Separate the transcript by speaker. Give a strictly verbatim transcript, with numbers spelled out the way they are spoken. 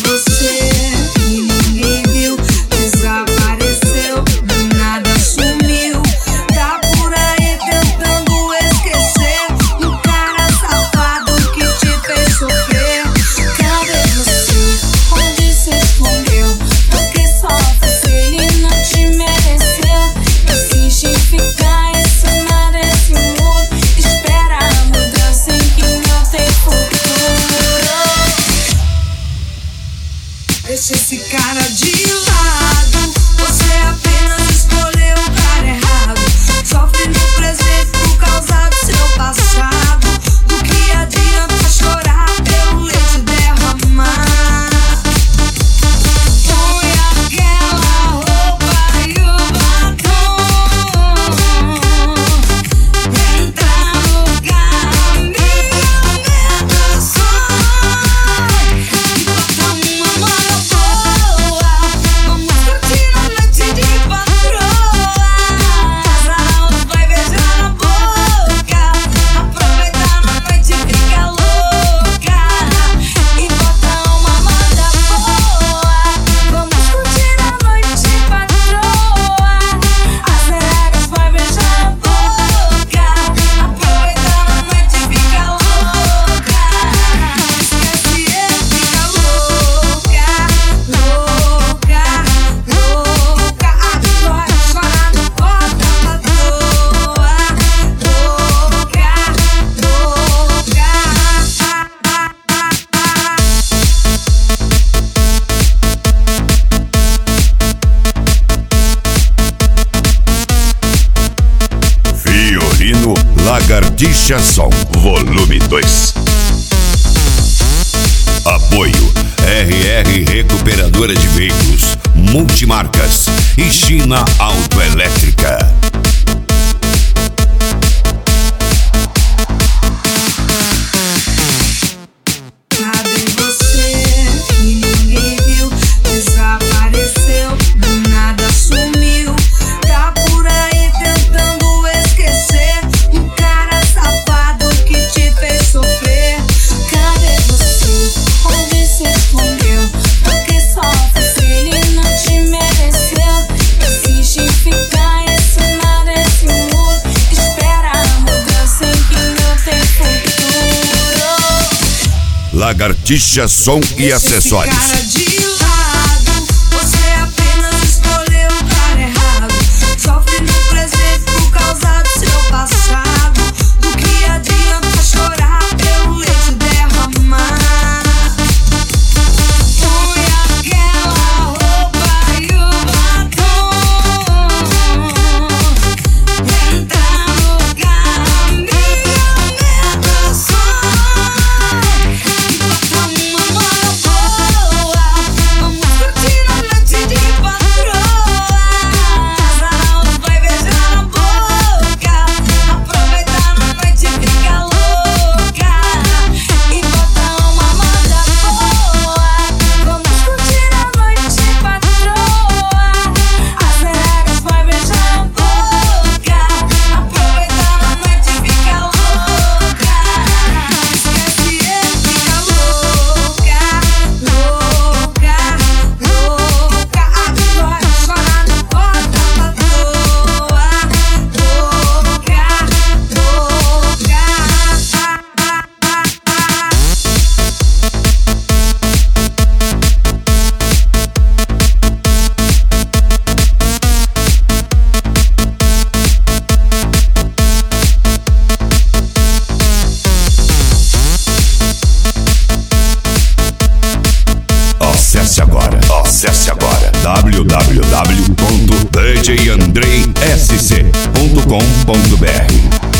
Speaker 1: você e ninguém viu. Desapareceu, do nada sumiu. Tá por aí tentando esquecer o cara safado que te fez sofrer. Cadê você? Onde se escondeu? Porque só você e não te mereceu. Insiste em ficar em cima desse muro. Espera a mudança em que não tem futuro. Deixa esse cara de lado. Você apenas escolheu o cara errado. Sofre no presente por causa do seu passado. Do que adianta chorar pelo leite derramar? Põe aquela roupa e o batom. Entra no caminho, aumenta só. E bota uma moda boa. Vamos curtir a noite de patroa. Casal vai beijar na boca. Aproveitar na noite e fica louca. E bota uma moda boa. Vamos curtir a noite de patroa. As regras vai beijar na boca. Aproveitar na noite e fica louca. Esquece ele, fica louca. Louca, louca. Agora chora, não bota pra toa. Louca,
Speaker 2: Violino Lagartixa Som, volume dois. Apoio R R Recuperadora de Veículos, Multimarcas e China Autoelétrica.
Speaker 1: cadê você e ninguém viu? Desapareceu, do nada sumiu. Tá por aí tentando esquecer o cara safado que te fez sofrer. Cadê você? Onde se escondeu? Porque só você e não te mereceu. Insiste em ficar em cima desse muro. Espera a mudança em que não tem futuro.
Speaker 2: Lagartixa Som e Acessórios.
Speaker 1: Cara de lado, você apenas escolheu o cara errado. Sofre no presente por causa do seu passado. Do que adianta chorar pelo leite derramar? Põe aquela roupa e o batom. Entra no caminho, aumenta só. E bota uma moda boa. Vamos curtir a noite de patroa. Casal vai beijar na boca. Aproveitar na noite e fica louca. E bota uma moda boa. Vamos curtir a noite de patroa. As regras vai beijar na boca. Aproveitar na noite e fica louca. Esquece ele, fica louca. Louca, louca. Agora chora, não bota pra toa. Louca, louca.
Speaker 2: Acesse agora, acesse agora w w w ponto d j andrei s c ponto com ponto b r.